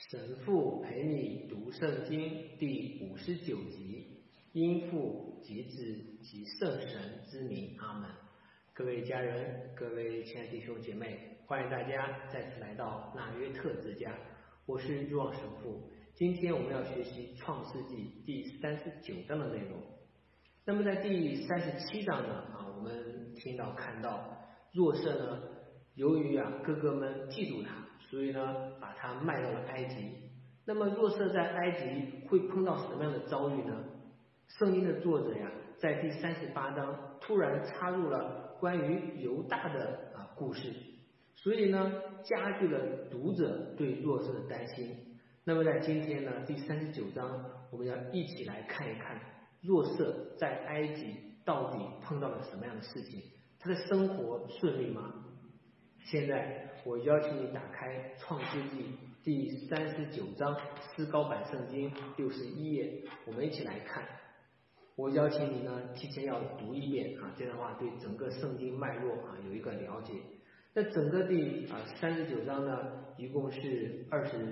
神父陪你读圣经第59集，因父及子及圣神之名，阿门。各位家人，各位亲爱的弟兄姐妹，欢迎大家再次来到纳约特之家，我是若望神父。今天我们要学习创世纪第39章的内容。那么在第37章呢，我们看到若瑟呢，由于哥哥们嫉妒他，所以呢把他卖到了埃及。那么若瑟在埃及会碰到什么样的遭遇呢？圣经的作者在第38章突然插入了关于犹大的故事，所以呢加剧了读者对若瑟的担心。那么在今天呢第39章，我们要一起来看一看若瑟在埃及到底碰到了什么样的事情，他的生活顺利吗？现在我邀请你打开创世纪第39章思高版圣经61页，我们一起来看。我邀请你呢提前要读一遍这样的话对整个圣经脉络有一个了解。那整个第39章呢一共是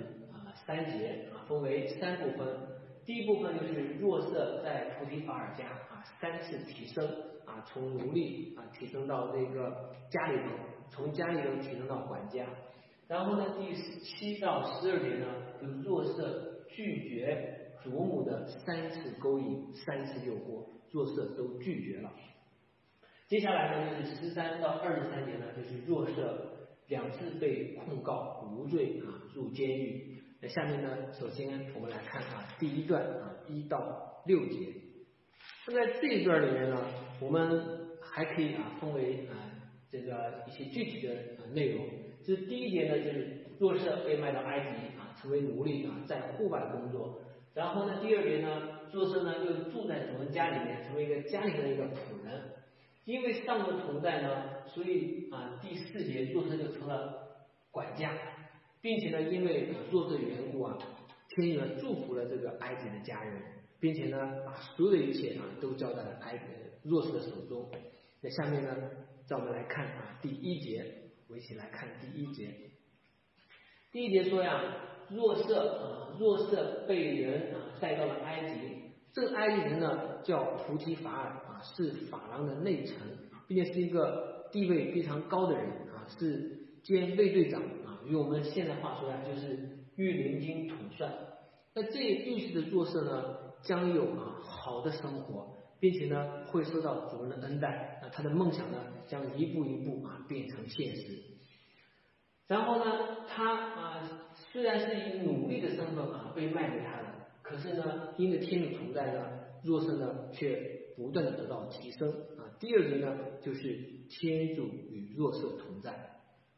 23节分为3部分。第一部分就是若瑟在菩提法尔家3次提升从奴隶提升到这个家里头，从家里头提升到管家。然后呢第7到12节呢，就是若瑟拒绝祖母的3次勾引3次诱惑，若瑟都拒绝了。接下来呢就是13到23节呢，就是若瑟2次被控告无罪入监狱。那下面呢，首先我们来看第一段1到6节。那在这一段里面呢，我们还可以分为这个一些具体的内容。就是第一节呢，就是若瑟被卖到埃及成为奴隶在户外工作。然后呢，第二节呢，若瑟呢又住在主人家里面，成为一个家里的一个仆人。因为上帝同在呢，所以第4节若瑟就成了管家，并且呢，因为若瑟的缘故天主呢祝福了这个埃及的家人，并且呢把所有的一切都交在了若瑟的手中。那下面呢，让我们来看第1节，我一起来看第1节。第1节说若瑟被人带到了埃及。这个埃及人呢叫菩提法尔是法郎的内臣，并且是一个地位非常高的人是兼卫队长用我们现在话说就是御林军统帅。那这预示的若瑟呢将有好的生活，并且呢会受到主人的恩待，他的梦想呢将一步一步变成现实。然后呢他虽然是以奴隶的身份被卖给他的，可是呢因着天主同在呢，若瑟呢却不断的得到提升第2节呢就是天主与若瑟同在。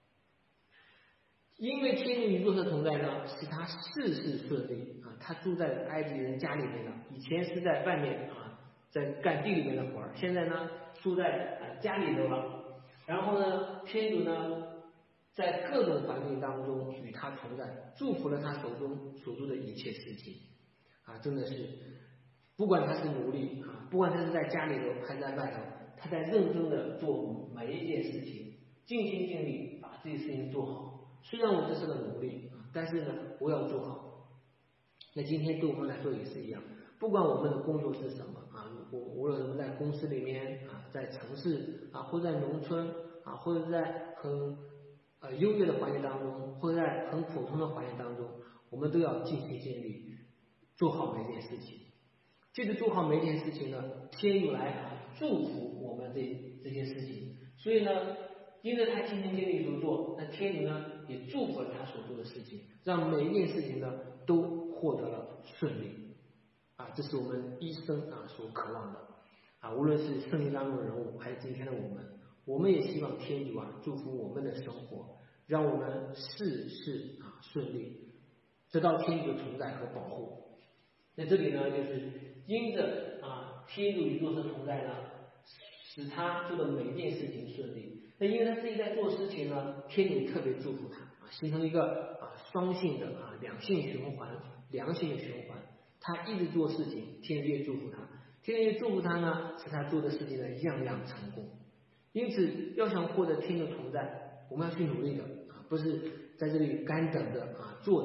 因为天主与若瑟同在呢，使他事事顺利他住在埃及人家里面呢，以前是在外面在干地里面的活儿，现在呢住在家里头了。然后呢天主呢在各种环境当中与他同在，祝福了他手中所做的一切事情真的是不管他是奴隶不管他是在家里头还是在外头，他在认真的做每一件事情，尽心尽力把这些事情做好。虽然我这是个奴隶但是呢我要做好。那今天对我们来说也是一样，不管我们的工作是什么无论我们在公司里面在城市或者在农村或者在很优越的环境当中，或者在很普通的环境当中，我们都要尽心尽力做好每件事情。借着做好每件事情呢，天主来祝福我们这些事情。所以呢因着他尽心尽力所做，那天主呢也祝福了他所做的事情，让每一件事情呢都获得了顺利这是我们一生所渴望的无论是圣经当中的人物还是今天的我们也希望天主祝福我们的生活，让我们事事顺利，得到天主的同在和保护。那这里呢就是因着天主与若瑟同在呢，使他做的每一件事情顺利。那因为他自己在做事情呢，天主特别祝福他形成一个双性的两性循环，良性的循环。他一直做事情，天主也祝福他，天主也祝福他呢，使他做的事情呢样样成功。因此要想获得天主同在，我们要去努力的不是在这里干等着坐着，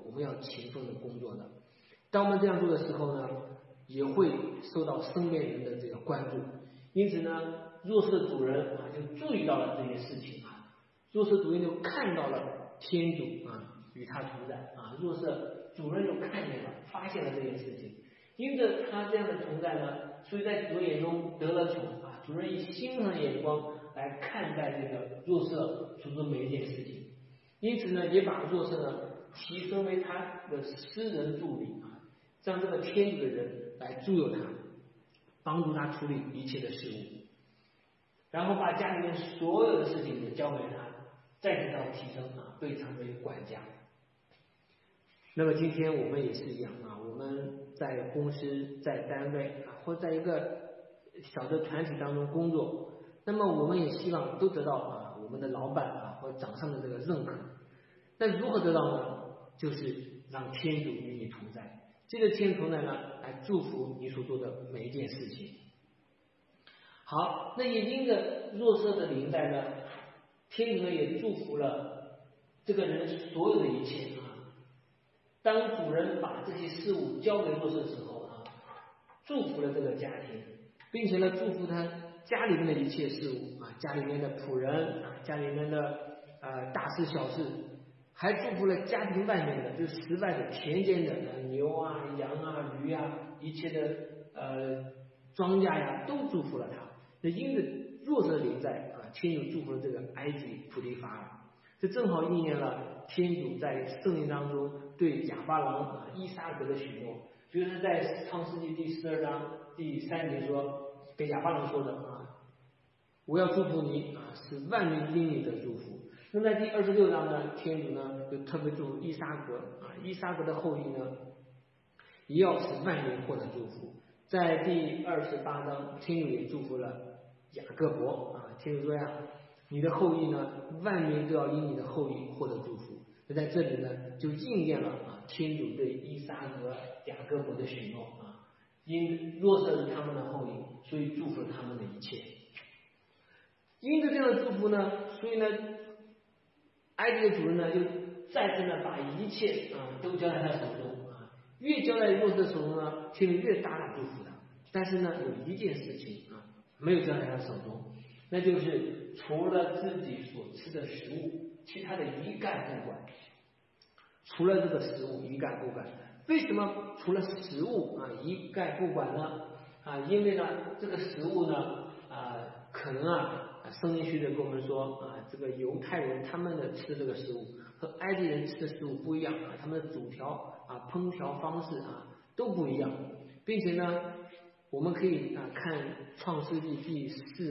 我们要勤奋的工作的。当我们这样做的时候呢，也会受到身边人的这个关注。因此呢，弱势的主人就注意到了这件事情弱势主人就看到了天主与他同在弱势主人就看见了，发现了这件事情。因着他这样的存在呢，所以在主人眼中得了宠主人以欣赏的眼光来看待这个弱势所做每一件事情。因此呢，也把弱势呢提升为他的私人助理让这个天主的人来助佑他，帮助他处理一切的事物，然后把家里面所有的事情也交给他，再得到提升被称为管家。那么今天我们也是一样我们在公司、在单位或在一个小的团体当中工作，那么我们也希望都得到我们的老板或掌上的这个认可。那如何得到呢？就是让天主与你同在，这个天主同在呢，来祝福你所做的每一件事情。好，那也因着弱势的临在呢，天主呢也祝福了这个人所有的一切当主人把这些事物交给弱势的时候祝福了这个家庭，并且呢祝福他家里面的一切事物家里面的仆人家里面的大事小事，还祝福了家庭外面的，就是室外的田间的牛羊驴一切的庄稼都祝福了他。那因着弱势的临在天主祝福了这个埃及普利法尔，这正好应验了天主在圣经当中对亚巴郎伊撒格的许诺。比如说在创世纪第12章第3节说，给亚巴郎说的我要祝福你使万民因你的祝福。那在第26章呢，天主呢就特别祝福伊撒格伊撒格的后裔呢也要使万民获得祝福。在第28章，天主也祝福了雅各伯天主说你的后裔呢，万民都要因你的后裔获得祝福。那在这里呢，就应验了天主对伊撒格、雅各伯的许诺因若瑟是他们的后裔，所以祝福了他们的一切。因着这样的祝福呢，所以呢，埃及的主人呢，就再次呢把一切都交在他手中越交在若瑟手中呢，天主越大大祝福他。但是呢，有一件事情没有交在他手中，那就是除了自己所吃的食物，其他的一概不管。除了这个食物一概不管。为什么除了食物一概不管呢？因为呢这个食物呢可能圣经学者跟我们说这个犹太人他们的吃这个食物和埃及人吃的食物不一样他们的煮调烹调方式都不一样，并且呢我们可以看创世纪第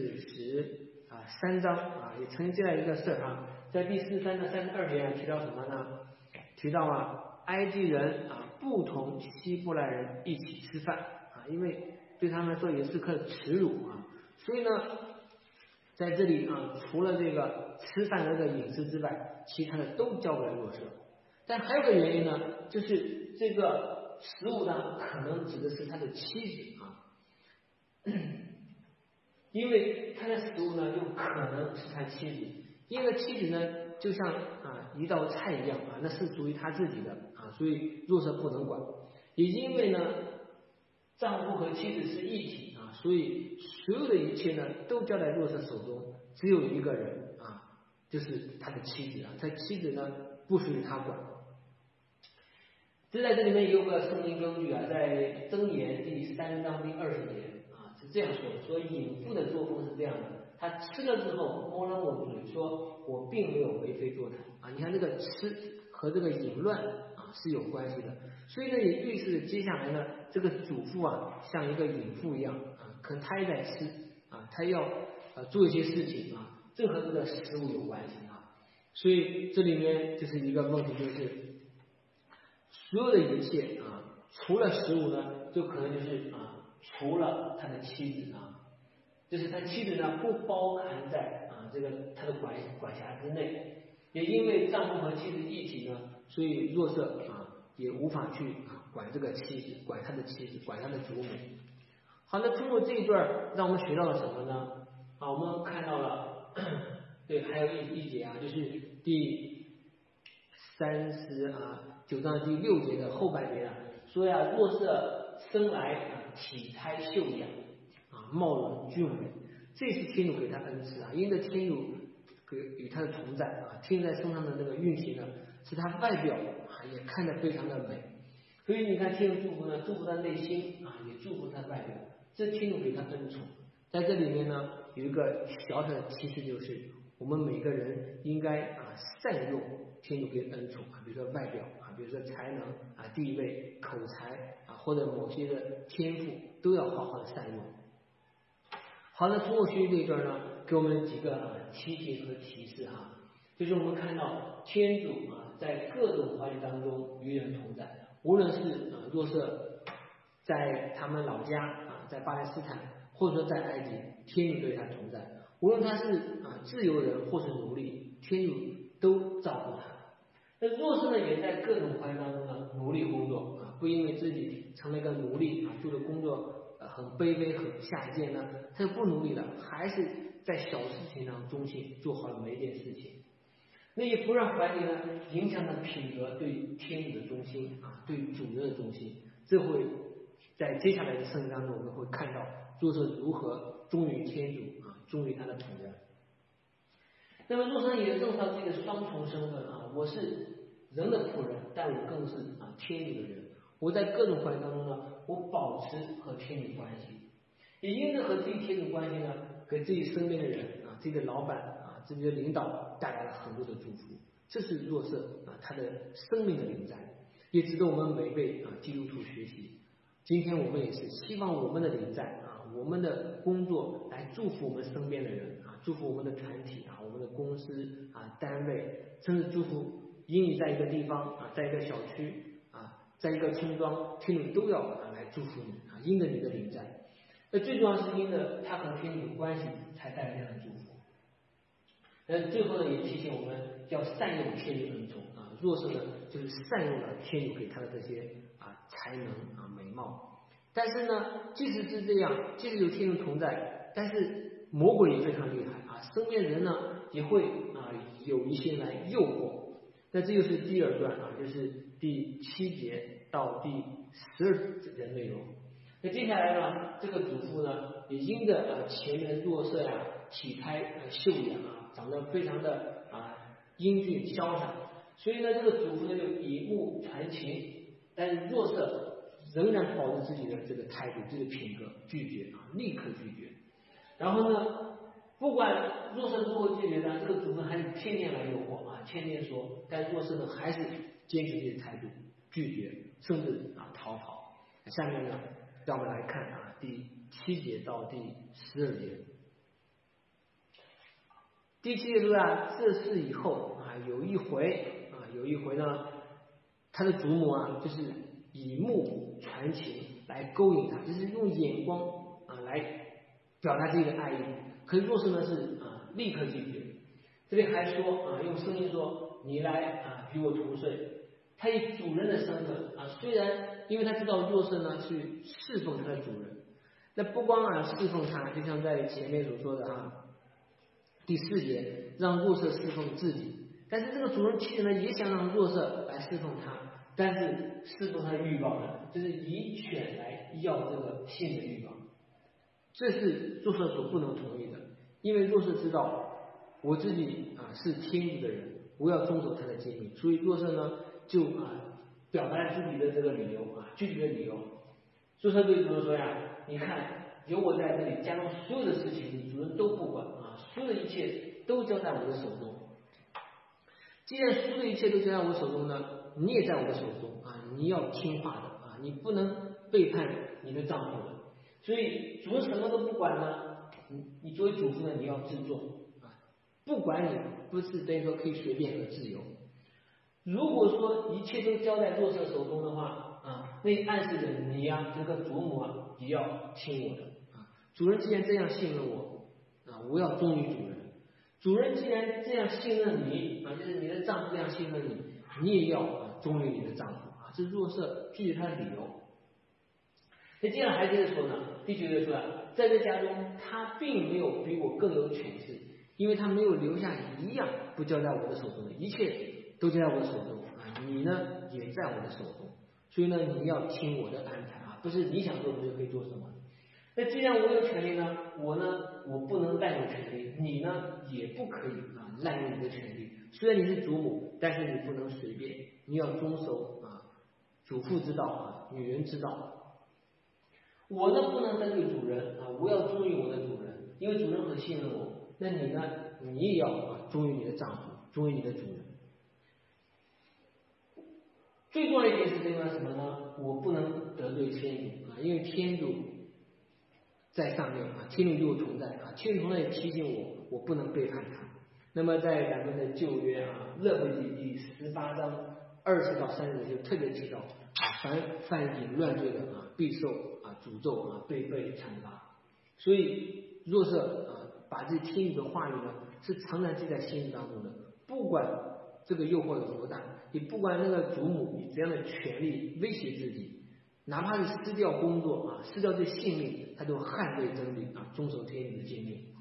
43章也曾经记载一个事在第43章32节提到什么呢？提到埃及人不同希伯来人一起吃饭因为对他们来说也是颗耻辱所以呢在这里除了这个吃饭的这个饮食之外，其他的都交给了弱势。但还有个原因呢，就是这个食物呢可能指的是他的妻子因为他的食物呢有可能是他妻子，因为妻子呢就像一道菜一样那是属于他自己的所以弱势不能管。也因为呢丈夫和妻子是一体所以所有的一切呢都交在弱势手中，只有一个人就是他的妻子他妻子呢不属于他管。这在这里面有个圣经根据在箴言第3章第20节是这样说的，说淫妇的作风是这样的，他吃了之后摸了摸嘴，说我并没有为非作歹你看这个吃和这个淫乱是有关系的。所以呢也预示接下来呢这个主妇像一个淫妇一样可能他也在吃他要做一些事情这和这个食物有关系所以这里面就是一个问题，就是所有的一切除了食物呢，就可能就是除了他的妻子就是他妻子呢不包含在这个他的管辖之内。也因为丈夫和妻子一体呢，所以弱势也无法去管这个妻子，管他的妻子，管他的祖母。好，那通过这一段让我们学到了什么呢？我们看到了对，还有一节就是第 39章第6节的后半节说若瑟生来体态秀雅貌容俊美，这是天主给他恩赐因着天主与他的同在天主在身上的那个运行使他外表也看得非常的美。所以你看天主祝福祝福他内心也祝福他外表，这天主给他恩宠。在这里面有一个小小的提示，就是我们每个人应该善用天主给恩宠比如说外表比如说才能地位口才或者某些的天赋，都要好好的善用。好的，通过学习这一段给我们几个提醒和提示就是我们看到天主在各种环境当中与人同在，无论是若瑟在他们老家在巴勒斯坦，或者说在埃及，天主对他同在，无论他是自由人或是奴隶，天主都照顾他。那若瑟也在各种环境当中努力工作不因为自己成了一个奴隶做的工作很卑微很下贱他就不努力了，还是在小事情上忠心，做好了每一件事情。那也不让环境影响他品格对天主的忠心对主人的忠心。这会在接下来的圣经当中我们会看到若瑟如何忠于天主忠于他的仆人。那么若瑟也认识到自己的双重身份我是人的仆人，但我更是天主的人。我在各种环境当中我保持和天主关系，也因着和自己天主关系给自己身边的人自己的老板自己的领导带来了很多的祝福。这是若瑟他的生命的灵在，也值得我们每位基督徒学习。今天我们也是希望我们的灵在我们的工作来祝福我们身边的人祝福我们的团体我们的公司单位，甚至祝福因你在一个地方在一个小区在一个村庄，天主都要来祝福你因着你的灵在。那最重要是因着他和天主关系才带来这样的祝福。最后也提醒我们要善用天主恩宠若瑟就是善用了天主给他的这些才能美貌。但是即使是这样，即使有天主同在，但是魔鬼也非常厉害身边人也会有一些来诱惑。那这就是第二段就是第7节到第12节的内容。那接下来这个主妇也因着前面若瑟体态秀雅长得非常的英俊潇洒，所以这个主妇就以目传情。但是若瑟仍然保持自己的这个态度，这个品格，拒绝立刻拒绝。然后不管若瑟如何拒绝这个主妇还是天天来诱惑天天说，但若瑟还是坚持自己的态度，拒绝，甚至逃跑。下面让我们来看第7节到第12节。第7节说这事以后有一回他的祖母就是以目传情来勾引他，就是用眼光来表达自己的爱意。可是若瑟是立刻拒绝。这里还说用声音说，你来与我同睡。他以主人的身份虽然因为他知道若瑟去侍奉他的主人，那不光侍奉他，就像在前面所说的第4节让若瑟侍奉自己，但是这个主人其实也想让若瑟来侍奉他，但是侍奉他的欲望就是以犬来要这个性的欲望。这是若瑟所不能同意的，因为若瑟知道我自己是天主的人，我要遵守他的诫命，所以若瑟就表达了自己的这个理由拒绝的理由。若瑟对主人说你看有我在这里，家中所有的事情你主人都不管所有的一切都交在我的手中。既然所有的一切都交在我手中你也在我的手中你要听话的你不能背叛你的丈夫的。所以主人什么都不管你作为主妇你要自重不管你不是等于说可以随便和自由。如果说一切都交在若瑟手中的话那暗示着你这个祖母也要听我的主人既然这样信任我我要忠于主人。主人既然这样信任你就是你的丈夫这样信任你，你也要忠于你的丈夫这是若瑟拒绝他的理由。那接下来还接着说第9节说在这家中他并没有比我更有权势，因为他没有留下一样不交在我的手中的，一切都在我的手中啊，你呢也在我的手中，所以呢你要听我的安排啊，不是你想做什么就可以做什么。那既然我有权利呢，我不能滥用权利，你呢也不可以啊滥用你的权利。虽然你是主母，但是你不能随便，你要遵守啊主妇之道啊，女人之道。我呢不能针对主人啊，我要忠于我的主人，因为主人很信任我。那你呢，你也要啊忠于你的丈夫，忠于你的主人。最重要一点是这个什么呢？我不能得罪天主啊，因为天主在上面啊，天主与我同在啊，天主同在也提醒我不能背叛他。那么在咱们的旧约啊，勒未记第18章20到30节就特别提到啊，凡犯淫乱罪的啊，必受啊诅咒啊，被惩罚。所以若是把这天主的话语呢是常常记在心里当中的，不管这个诱惑有多大，也不管那个主母以怎样的权利威胁自己，哪怕是失掉工作啊，失掉这性命，他都捍卫真理啊，遵守天主的诫命。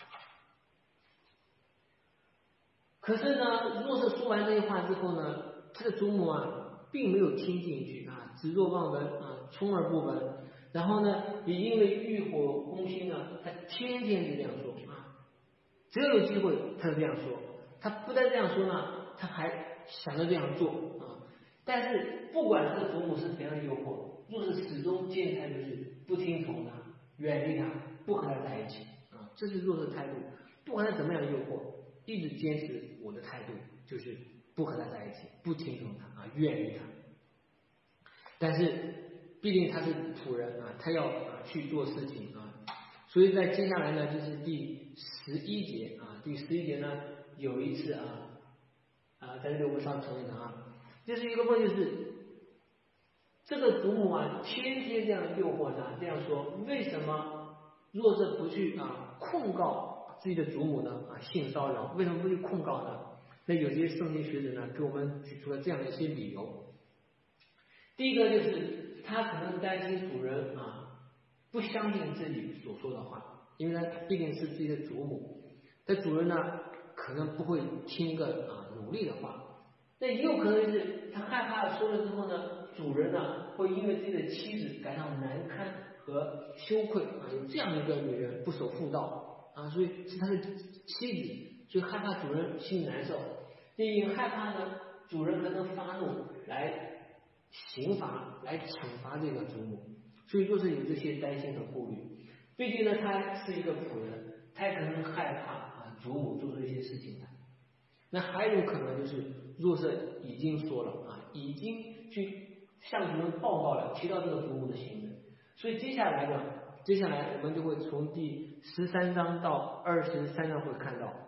可是呢，若是说完这些话之后呢，他的祖母啊并没有听进去啊，只若望闻啊，充耳不闻。然后呢，也因为欲火攻心呢，他天天就这样说啊，只要有机会他就这样说。他不但这样说呢，他还想着这样做啊。但是不管这个祖母是怎样的诱惑，若是始终坚持态度是不听从他，远离他，不和他在一起啊，这是若是态度。不管他怎么样诱惑，一直坚持我的态度就是不和他在一起，不听从他啊，远离他。但是毕竟他是仆人啊，他要去做事情啊，所以在接下来呢，就是第11节啊，第11节呢有一次在这里我们稍重一下啊，就是一个问题是，这个祖母啊天天这样诱惑他，这样说，为什么若是不去控告自己的祖母呢性骚扰，为什么不去控告呢？那有些圣经学者呢给我们举出了这样的一些理由。第一个就是他可能担心主人不相信自己所说的话，因为呢他毕竟是自己的祖母，但主人呢可能不会听个努力的话。那也有可能是他害怕说了之后呢，主人呢会因为自己的妻子感到难堪和羞愧有这样一个女人不守妇道所以是他的妻子，所以害怕主人心里难受，也害怕呢主人可能发怒来刑罚来惩罚这个祖母，所以说是有这些担心和顾虑。毕竟呢他是一个仆人，他也可能害怕祖母做出一些事情来。那还有可能就是若是已经说了已经去向主人报告了，提到这个祖母的行为，所以接下来我们就会从第13章到23章会看到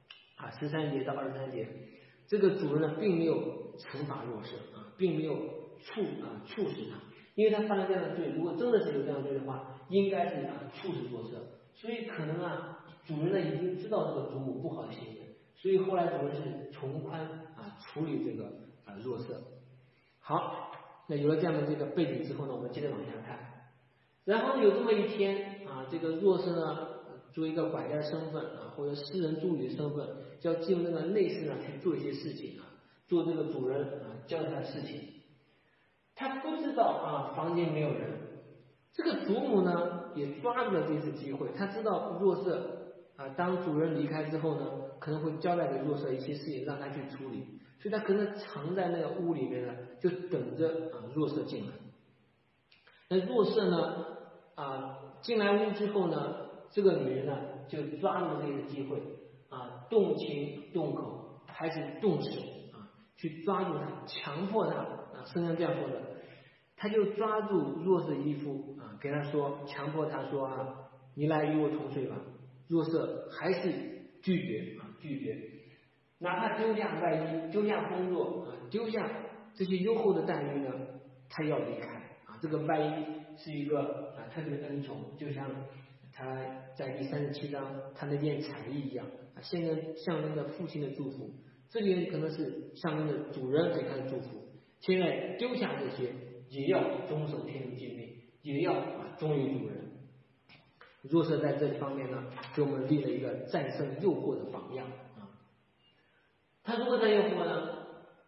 13节到23节，这个主人呢并没有惩罚若瑟并没有处死他，因为他犯了这样的罪，如果真的是有这样的罪的话，应该是处死若瑟。所以可能主人呢已经知道这个祖母不好的行为，所以后来主人是从宽处理这个若瑟。好，那有了这样的这个背景之后呢，我们接着往下看。然后有这么一天这个若瑟呢作为一个管家的身份或者私人助理的身份，就要进入那个内室去做一些事情做这个主人交代他的事情。他不知道房间没有人，这个祖母呢也抓住了这次机会，他知道若瑟当主人离开之后呢，可能会交代给若瑟一些事情让他去处理，所以他可能藏在那个屋里面呢，就等着若瑟进来。那若瑟呢进来屋之后呢，这个女人呢就抓住这个机会动情动口，还是动手去抓住他，强迫他圣经这样说的，他就抓住若瑟衣服给他说，强迫他说你来与我同睡吧。若瑟还是拒绝，哪怕丢下外衣，丢下工作丢下这些优厚的待遇呢，他要离开这个外衣是一个特别的恩宠，就像他在第37章他那件彩衣一样象征着父亲的祝福，这里可能是象征着主人给他的祝福。现在丢下这些，也要遵守天主诫命，也要忠于主人。若瑟在这方面呢，给我们立了一个战胜诱惑的榜样他如何战胜诱惑呢？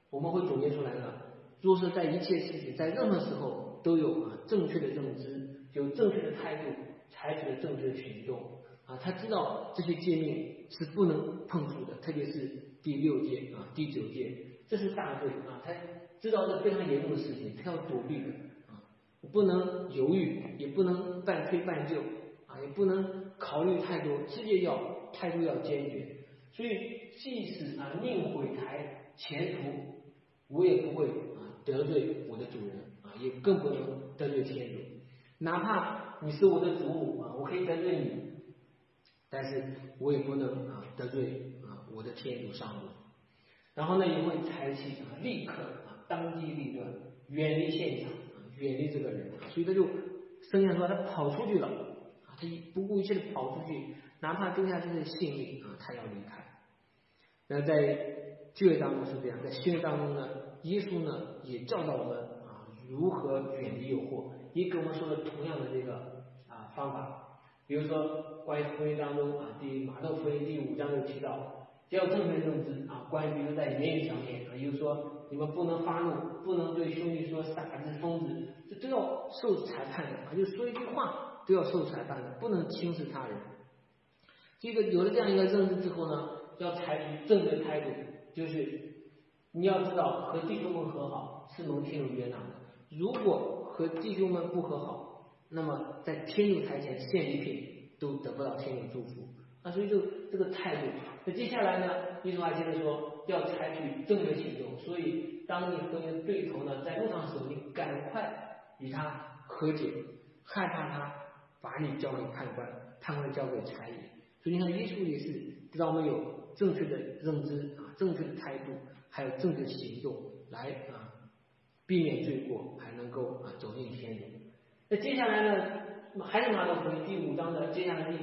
我们会总结出来呢，若是在一切事情，在任何时候都有正确的认知，有正确的态度，采取了正确的行动他知道这些诫命是不能碰触的，特别是第6诫第9诫，这是大罪他知道这非常严重的事情，他要躲避的不能犹豫，也不能半推半就也不能考虑太多，直接态度要坚决。所以即使宁毁台前途，我也不会得罪我的主人也更不能得罪天主。哪怕你是我的祖母我可以得罪你，但是我也不能得罪我的天主上主。然后呢，也会采取立刻当机立断，远离现场远离这个人所以他就圣经说他跑出去了他不顾一切的跑出去，哪怕丢下自己的性命他要离开。那在旧约当中是这样，在新约当中呢，耶稣呢也教导我们如何远离诱惑，也给我们说了同样的这个方法。比如说关于福音当中马窦福音第5章就提到，要正确认知关于比如在言语上面也就是说你们不能发怒，不能对兄弟说傻子疯子，这都要受裁判的就说一句话都要受裁判的，不能轻视他人。这个有了这样一个认知之后呢，要采取正确态度，就是你要知道和弟兄们和好是蒙天主悦纳的，如果和弟兄们不和好，那么在天主台前献礼品都得不到天主祝福所以就这个态度。那接下来呢，耶稣还接着说要采取正确行动，所以当你和你的对头呢在路上的时候，你赶快与他和解，害怕他把你交给判官，判官交给差役。所以你看耶稣也是知道我们有正确的认知正确的态度，还有正确的行动来避免罪过，还能够走进天主。那接下来呢，还是马窦福音第5章的接下来第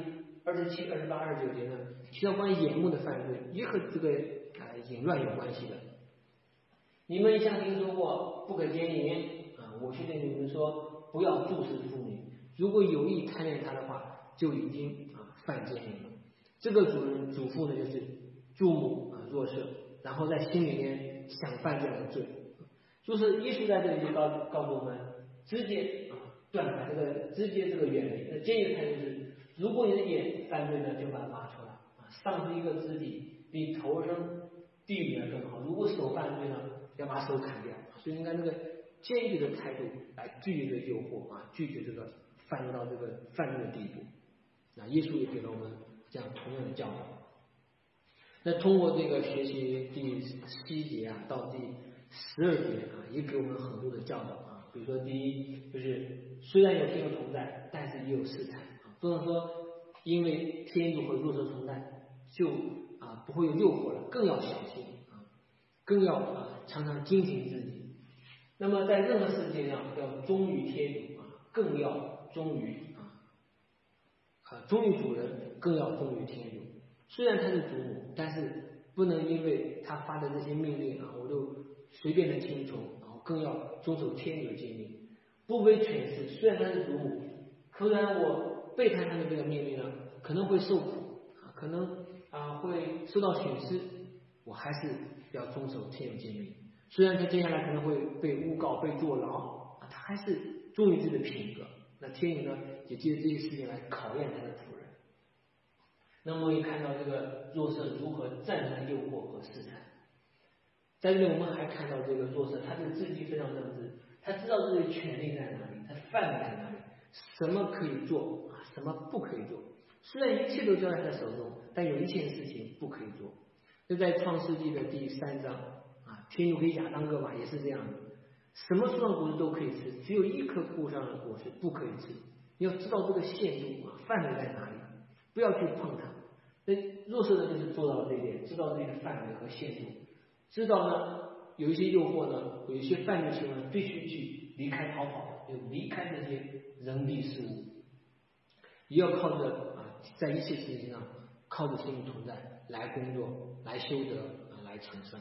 27、28、29节呢，提到关于眼目的犯罪，也和这个淫乱有关系的。你们一向听说过不可奸淫我却对你们说，不要注视妇女，如果有意贪恋她的话，就已经犯奸淫了。这个主妇呢，就是注目若瑟，然后在心里面想犯这样的罪。就是耶稣在这里就告诉我们，直接断开直接远离。那坚决态度是，如果你的眼犯罪呢，就把它挖出来丧失一个肢体比投生地狱呢更好。如果手犯罪呢，要把手砍掉。所以应该那个坚决的态度来拒绝这个诱惑拒绝这个犯入到这个犯罪的地步。那耶稣也给了我们这样同样的教导。那通过这个学习第7节到第12节也给我们很多的教导比如说第一，就是虽然有天主同在，但是也有试探不能说因为天主和若瑟同在就不会有诱惑了，更要小心更要常常警醒自己。那么在任何事情上要忠于天主更要忠于主人，更要忠于天主。虽然他是主母，但是不能因为他发的这些命令我就随便的听从，更要遵守天主的诫命，不为权势。虽然他是主母，虽然我背叛他的这个命令呢，可能会受苦可能会受到损失，我还是要遵守天主诫命。虽然他接下来可能会被诬告、被坐牢他还是忠于自己的品格。那天主呢，也借着这些事情来考验他的仆人。那么我们也看到这个若瑟如何战胜诱惑和试探。在这里我们还看到这个若瑟，他对自己非常认知，他知道自己的权利在哪里，他范围在哪里，什么可以做什么不可以做。虽然一切都交在他的手中，但有一件事情不可以做。这在创世纪的第3章天主给亚当个吧也是这样的，什么树上果实都可以吃，只有一棵树上的果实不可以吃。你要知道这个限度范围在哪里，不要去碰它。那若瑟呢，就是做到了这一点，知道自己的范围和限度，知道呢有一些诱惑呢，有一些犯罪行为必须去离开逃跑的，就离开这些人地事物，也要靠着在一切事情上靠着天主同在来工作，来修德来成圣。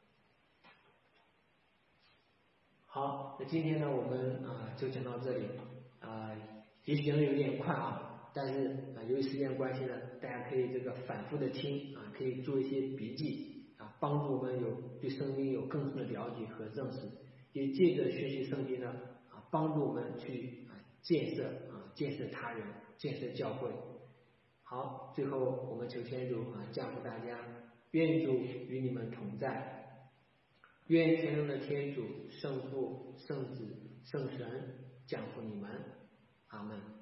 好，那今天呢我们就讲到这里也许讲的有点快但是由于时间关系呢，大家可以这个反复的听可以做一些笔记帮助我们对圣经有有更深的了解和认识，也借着学习圣经呢帮助我们去建设他人，建设教会。好，最后我们求天主降福大家，愿主与你们同在，愿全能的天主圣父、圣子、圣神降福你们，阿们。